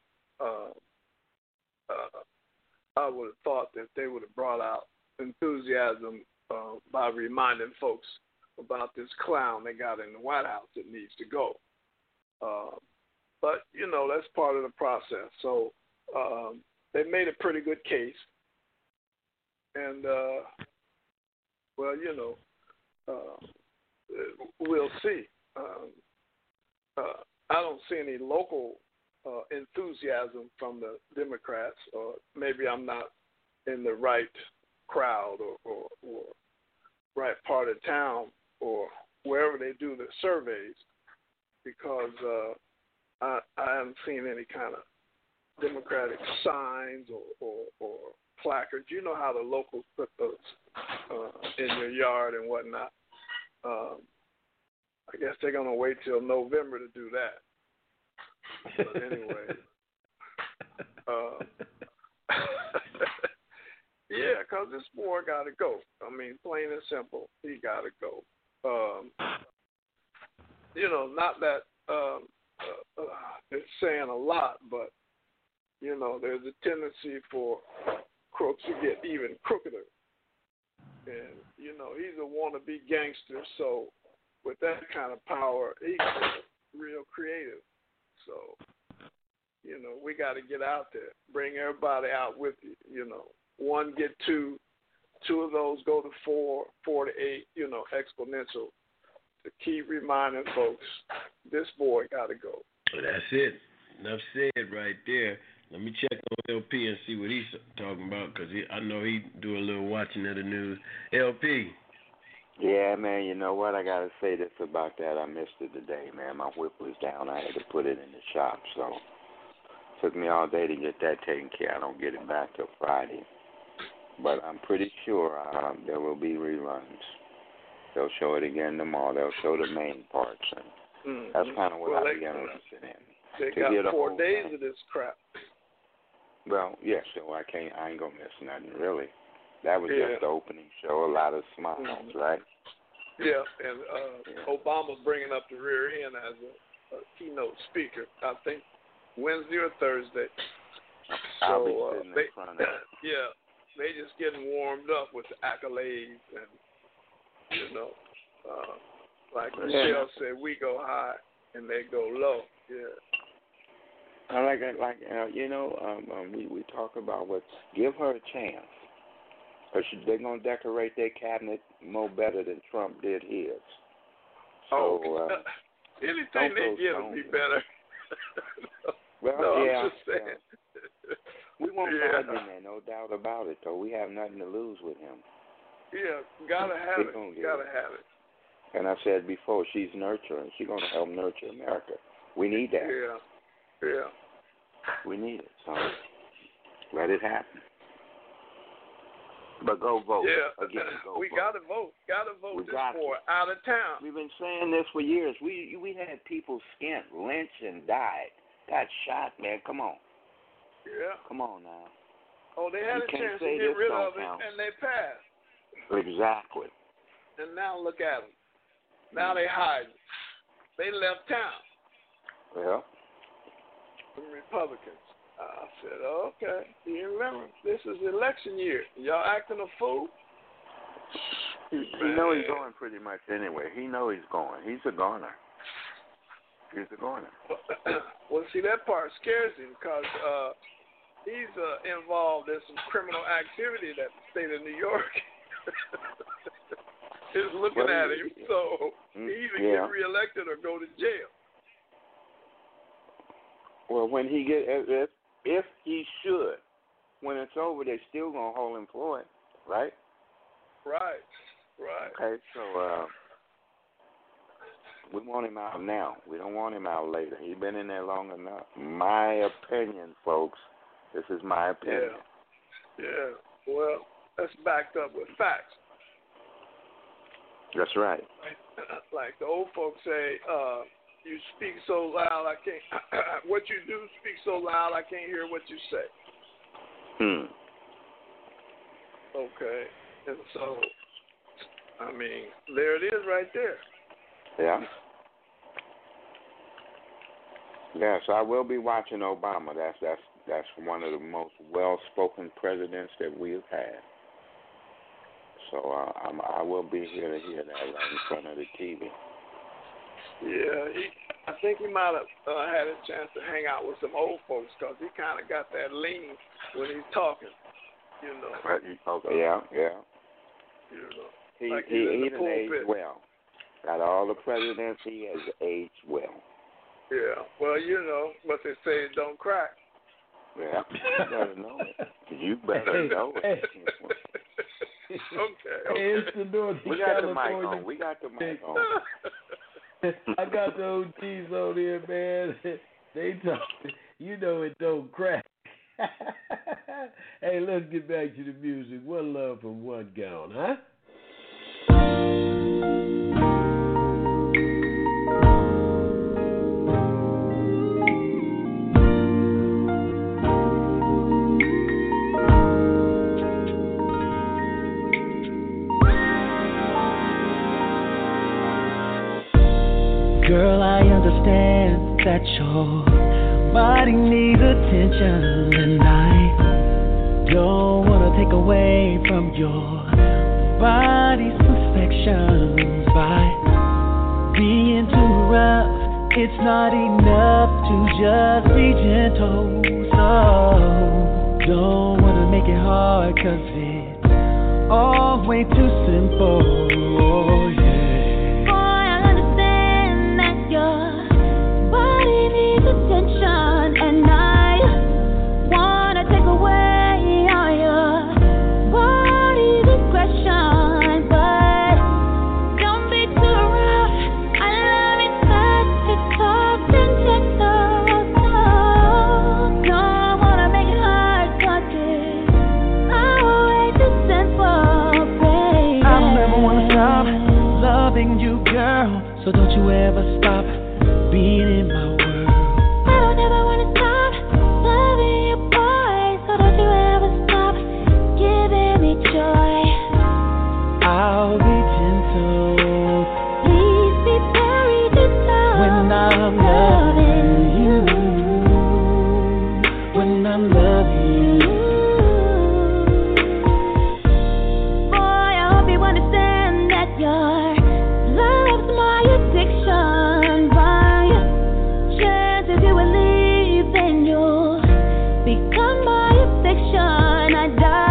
Q: I would have thought that they would have brought out enthusiasm by reminding folks about this clown they got in the White House that needs to go. But, that's part of the process. So they made a pretty good case. And, we'll see. I don't see any local enthusiasm from the Democrats, or maybe I'm not in the right crowd or right part of town or wherever they do the surveys, because I haven't seen any kind of Democratic signs or placards. You know how the locals put those in your yard and whatnot. I guess they're going to wait till November to do that. But anyway, yeah, because this boy got to go. I mean, plain and simple, he got to go. Not that it's saying a lot, but, there's a tendency for crooks to get even crookeder. And, he's a wannabe gangster, so with that kind of power, he's real creative. So, we got to get out there, bring everybody out with you. One get two of those go to four to eight, exponential. To keep reminding folks, this boy got to go.
F: Well, that's it. Enough said right there. Let me check on LP and see what he's talking about, because I know he do a little watching of the news. LP.
P: Yeah, man, you know what? I got to say this about that. I missed it today, man. My whip was down. I had to put it in the shop, so it took me all day to get that taken care of. I don't get it back till Friday. But I'm pretty sure there will be reruns. They'll show it again tomorrow. They'll show the main parts, and that's kind of what I began interested in.
Q: They got 4 days of this crap.
P: Well, yeah, so I ain't gonna miss nothing really. That was just the opening show. A lot of smiles, right?
Q: Yeah, and Obama bringing up the rear end as a keynote speaker. I think Wednesday or Thursday.
P: I'll be sitting in front of it.
Q: Yeah, they just getting warmed up with the accolades and like Michelle said, we go high and they go low. Yeah.
P: I like it. We talk about give her a chance. Because they're going to decorate their cabinet more better than Trump did his. So,
Q: anything they get will be better.
P: Well,
Q: no,
P: yeah.
Q: I'm just saying.
P: We won't find him there, no doubt about it, though. We have nothing to lose with him.
Q: Yeah, gotta have it. Gotta have it.
P: And I said before, she's nurturing. She's going to help nurture America. We need that.
Q: Yeah.
P: We need it. So let it happen. But go vote.
Q: Yeah,
P: again,
Q: we
P: vote.
Q: Gotta vote. Gotta vote this boy out of town.
P: We've been saying this for years. We had people skinned, lynched, and died. Got shot, man. Come on.
Q: Yeah.
P: Come on now.
Q: Oh, they had a chance to get rid of it, and they passed.
P: Exactly.
Q: And now look at them. Now they hiding. They left town.
P: Yeah.
Q: The Republicans. I said, okay. You remember, this is election year. Y'all acting a fool?
P: He know he's going pretty much anyway. He know he's going. He's a goner. He's a goner.
Q: Well, see, that part scares him because he's involved in some criminal activity that the state of New York is looking at him. So he either get reelected or go to jail.
P: Well, when he get if he should, when it's over, they're still gonna hold him for it, right?
Q: Right.
P: Okay, so we want him out now. We don't want him out later. He's been in there long enough. My opinion, folks. This is my opinion.
Q: Yeah. Well, that's backed up with facts.
P: That's right.
Q: Like the old folks say, you speak so loud I can't. What you do speak so loud I can't hear what you say. Okay, and so I mean, there it is, right there.
P: Yeah. Yes, I will be watching Obama. That's one of the most well-spoken presidents that we have had. So I will be here to hear that right in front of the TV.
Q: Yeah, I think he might have had a chance to hang out with some old folks because he kind of got that lean when he's talking, you know.
P: Okay, yeah.
Q: You know,
P: he
Q: like
P: even aged well. Out of all the presidents, he has aged well.
Q: Yeah, well, you know, but they say it don't crack.
P: Yeah, you better know it. You better know it.
Q: Okay.
B: Hey, it's the North
P: We got the
B: California.
P: mic on. We got the mic on.
B: I got the OGs on here, man. They talk. You know it don't crack. Hey, let's get back to the music. One love from One Gown, huh?
D: Girl, I understand that your body needs attention, and I don't want to take away from your body's perfections by being too rough. It's not enough to just be gentle, so don't want to make it hard, 'cause it's all way too simple. Oh, yeah. Attention, and I wanna take away all your body's aggression, but don't be too rough. I love it fast, it's soft and gentle. Don't wanna make it hard, 'cause it's always too simple, baby. I'll never wanna stop loving you, girl, so don't you ever stop being in my world. I'll be gentle. Please be very gentle when I'm loving you. When I'm loving you. Boy, I hope you understand that your love's my addiction. By chances you will leave, then you'll become my affliction. I die.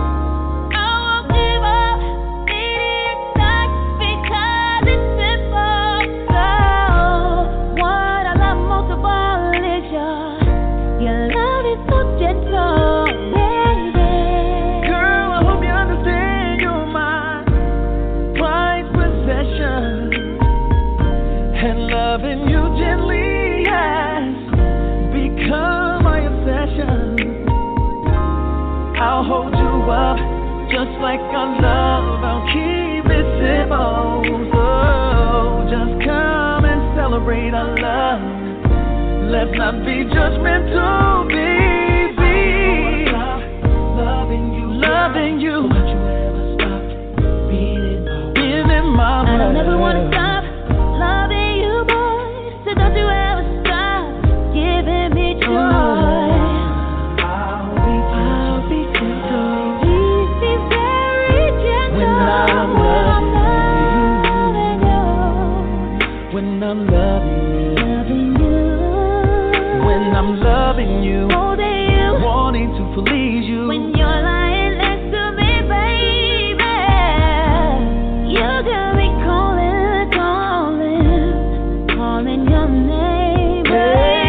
D: Loving you gently has become my obsession. I'll hold you up just like I love. I'll keep it simple. So just come and celebrate our love. Let's not be judgmental, baby. Loving you. So don't you ever stop being in my world. And I never wanna stop loving you, boy. So don't you ever stop giving me joy. I'll be gentle. Please be very gentle when I'm loving you. When I'm loving you. When I'm loving you. Holding you
B: wanting to please you.
A: When you're lying next to me, baby, you got me calling, calling, calling your name, baby.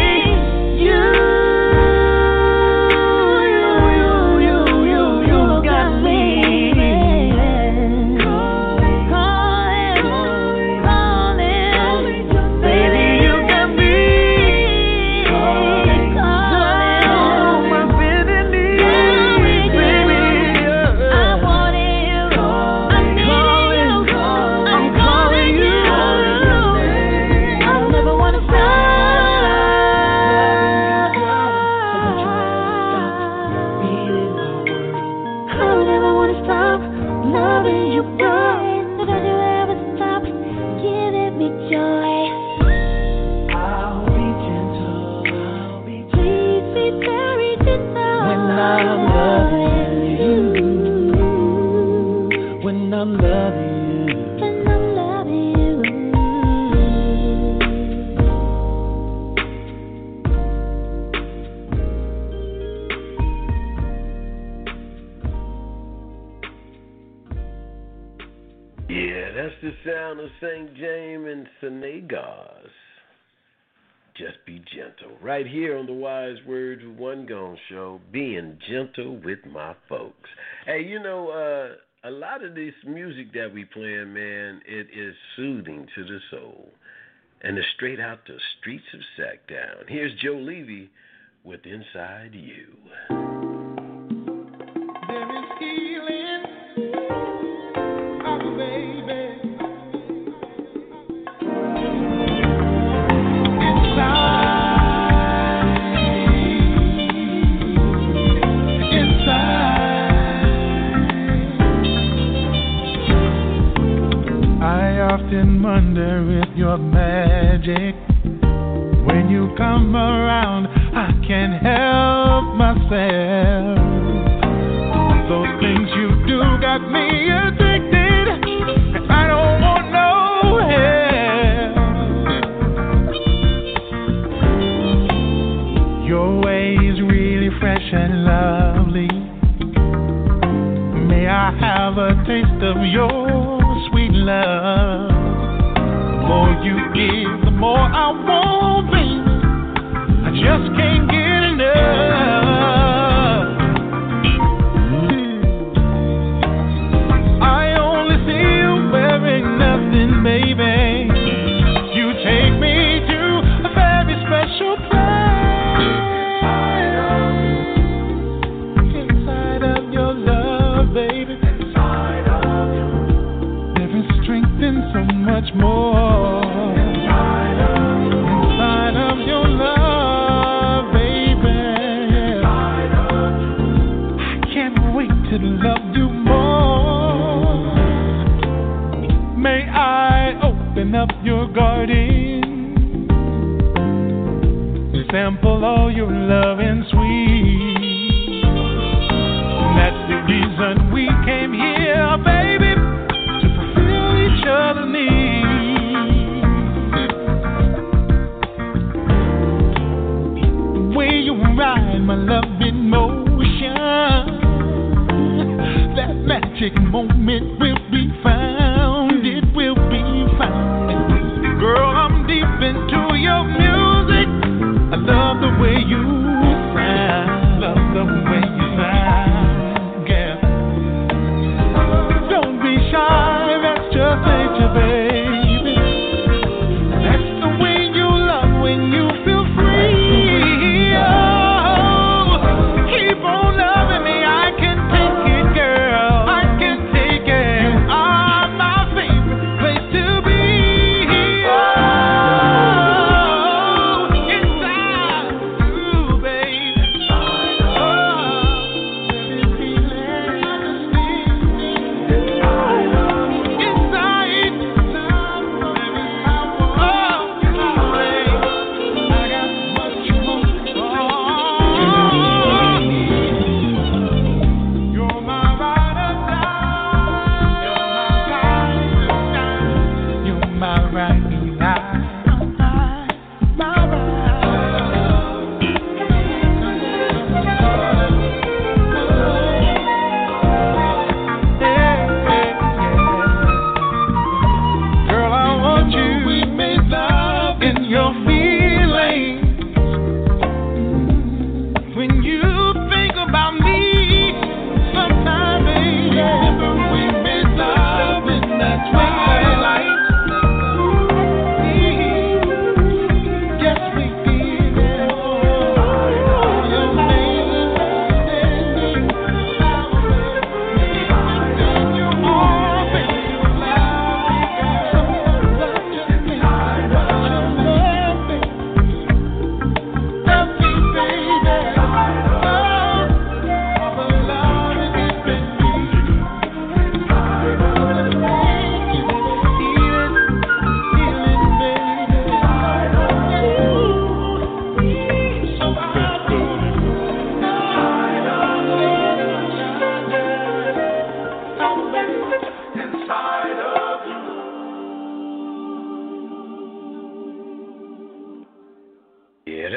F: St. James and Senegas. Just be gentle. Right here on the Wise Words of One Gone Show, being gentle with my folks. Hey, you know, a lot of this music that we playing, man, it is soothing to the soul. And it's straight out the streets of Sacktown. Here's Joe Levy with Inside You.
R: There is healing, oh baby.
C: Often wonder if you're magic. When you come around, I can't help myself. Those things you do got me addicted, and I don't want no help. Your way's really fresh and lovely. May I have a taste of your sweet love? The more you give, the more I want, baby. I just can't get enough. I only see you wearing nothing, baby. You take me to a very special place. Inside of your love, baby. Inside of you. There is strength in so much more. Inside of your love, baby. I can't wait to love you more. May I open up your garden, sample all your love and sweet. That's the reason we came here, baby, to fulfill each other's needs. The way you ride my love in motion, that magic moment will be found. It will be found. Girl, I'm deep into your music. I love the way you sound. Love the way you sound, girl.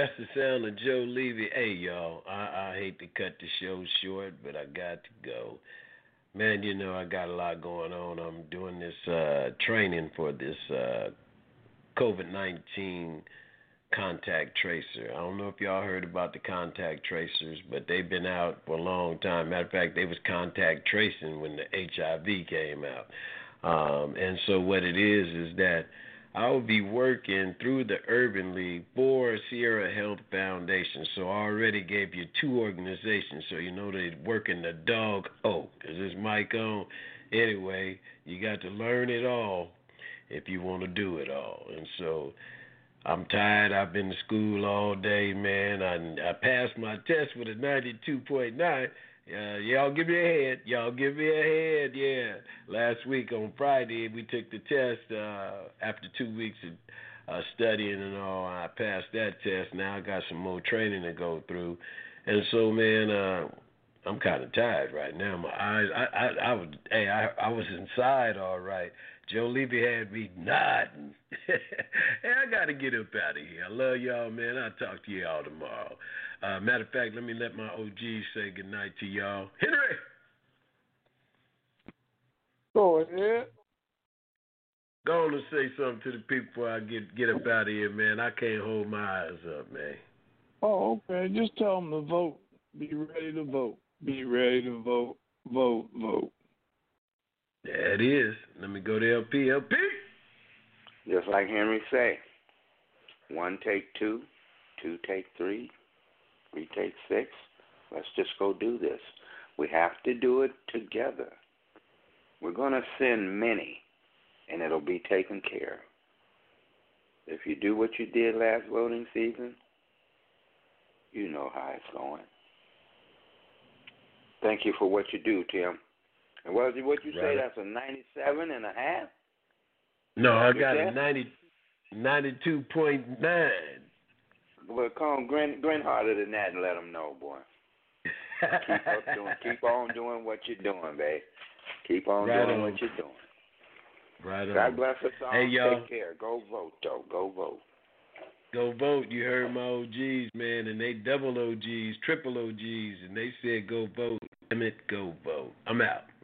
F: That's the sound of Joe Levy. Hey, y'all, I hate to cut the show short, but I got to go. Man, you know, I got a lot going on. I'm doing this training for this COVID-19 contact tracer. I don't know if y'all heard about the contact tracers, but they've been out for a long time. Matter of fact, they was contact tracing when the HIV came out. And so what it is that I will be working through the Urban League for Sierra Health Foundation. So I already gave you 2 organizations, so you know they working the dog oak. Is this mic on? Anyway, you got to learn it all if you want to do it all. And so I'm tired. I've been to school all day, man. I passed my test with a 92.9. Y'all give me a hand. Y'all give me a hand, yeah. Last week on Friday, we took the test after 2 weeks of studying and all. I passed that test. Now I got some more training to go through. And so, man, I'm kind of tired right now. My eyes, I was inside all right. Joe Levy had me nodding. Hey, I got to get up out of here. I love y'all, man. I'll talk to y'all tomorrow. Matter of fact, let me let my OGs say goodnight to y'all. Henry!
Q: Go ahead.
F: Go on and say something to the people before I get up out of here, man. I can't hold my eyes up, man.
Q: Oh, okay. Just tell them to vote. Be ready to vote. Be ready to vote. Vote, vote.
F: There it is. Let me go to LP.
P: Just like Henry say, 1 take 2, 2 take 3, 3 take 6. Let's just go do this. We have to do it together. We're going to send many, and it'll be taken care of. If you do what you did last voting season, you know how it's going. Thank you for what you do, Tim. And what you say, that's a 97.5?
F: No, I got a 92.9.
P: Well, come grin harder than that and let them know, boy. Keep on doing what you're doing, babe. Keep on doing what you're doing.
F: Right on.
P: God bless us all.
F: Hey, y'all.
P: Take care. Go vote, though. Go vote.
F: Go vote. You heard my OGs, man, and they double OGs, triple OGs, and they said go vote. Damn it, go vote. I'm out.